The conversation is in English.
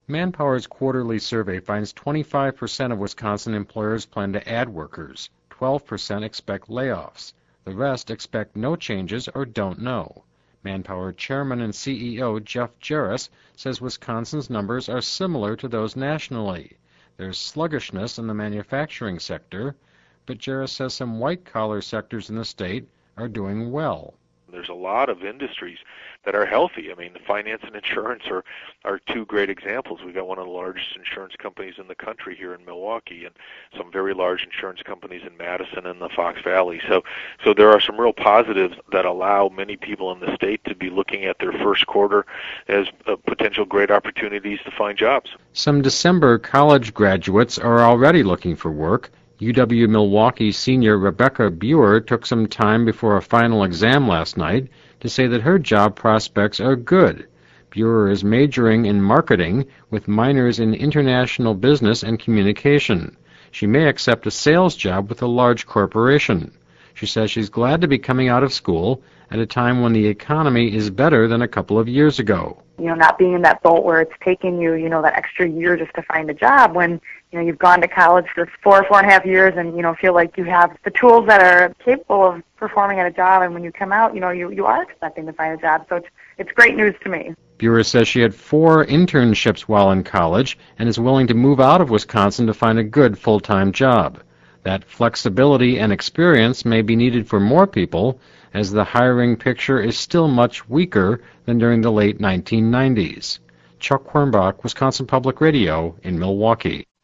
Manpower's quarterly survey finds 25% of Wisconsin employers plan to add workers, 12% expect layoffs. The rest expect no changes or don't know. Manpower Chairman and CEO Jeff Jarris says Wisconsin's numbers are similar to those nationally. There's sluggishness in the manufacturing sector, but Jarris says some white-collar sectors in the state are doing well. There's a lot of industries that are healthy. I mean, the finance and insurance are two great examples. We've got one of the largest insurance companies in the country here in Milwaukee, and some very large insurance companies in Madison and the Fox Valley. So there are some real positives that allow many people in the state to be looking at their first quarter as potential great opportunities to find jobs. Some December college graduates are already looking for work. UW-Milwaukee senior Rebecca Buer took some time before a final exam last night to say that her job prospects are good. Buer is majoring in marketing with minors in international business and communication. She may accept a sales job with a large corporation. She says she's glad to be coming out of school at a time when the economy is better than a couple of years ago. Not being in that boat where it's taking you, that extra year just to find a job when, you've gone to college for 4.5 years and, feel like you have the tools that are capable of performing at a job, and when you come out, you are expecting to find a job. So it's great news to me. Buer says she had 4 internships while in college and is willing to move out of Wisconsin to find a good full-time job. That flexibility and experience may be needed for more people, as the hiring picture is still much weaker than during the late 1990s. Chuck Quirmbach, Wisconsin Public Radio in Milwaukee.